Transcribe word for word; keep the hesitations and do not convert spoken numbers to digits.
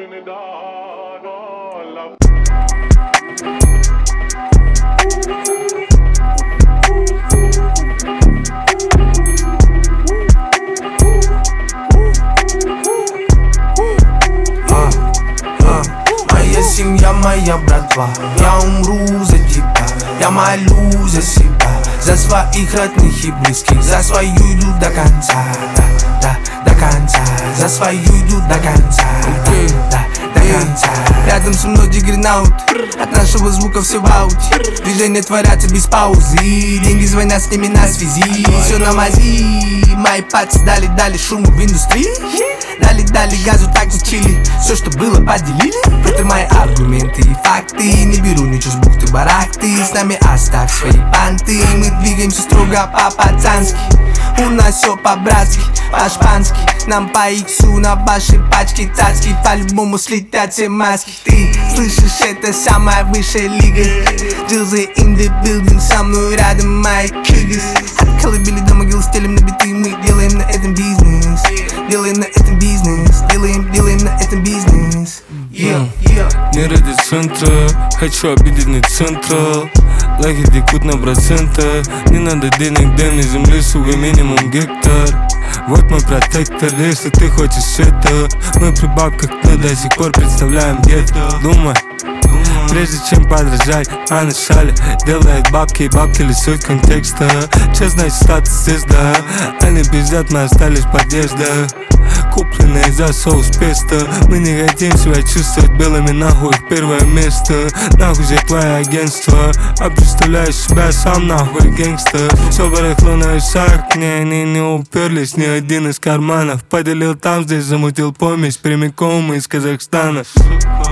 Семья моя, братва, я умру за тебя. Я молю за себя, за своих родных и близких, за свою иду до конца, да, да, до конца, за свою иду до конца, да, да, до конца. Рядом со мной диггернаут, от нашего звука все в ауте. Движения творятся без паузы, деньги звонят с ними на связи. Все на мази, мои пальцы дали-дали шуму в индустрии. Дали-дали газу, так учили, все, что было, поделили. Это мои аргументы и факты. Не беру ничего с бухты-барахты. С нами оставь свои банты. Мы двигаемся строго по-пацански. У нас все по-братски, по-шпански. Нам по иксу на вашей пачке цацки. По-любому слетят все маски. Ты слышишь, это самая высшая лига. Джилзы in the building, со мной рядом мои кигас. От колыбели до могилы стелим на биты. Мы делаем на этом бизнес. Делаем на этом бизнес. Делаем, делаем на этом бизнес. Yeah, yeah. Не ради центра, хочу обидеть центра. Лайки текут на проценты. Не надо денег, дай мне земли, сука, минимум гектар. Вот мой протектор, если ты хочешь это. Мы при бабках, но до сих пор представляем где-то. Думай, прежде чем подражать, а начале делает бабки, и бабки лишают контекста. Че значит статус звезда? Они пиздят, мы остались подъезда. Купленные за соус песто. Мы не хотим себя чувствовать белыми, нахуй их первое место. Нахуй же твое агентство, а представляешь себя сам нахуй гэнгстер. Все барахло на весах, не, они не уперлись ни один из карманов. Поделил там, здесь замутил помесь прямиком из Казахстана.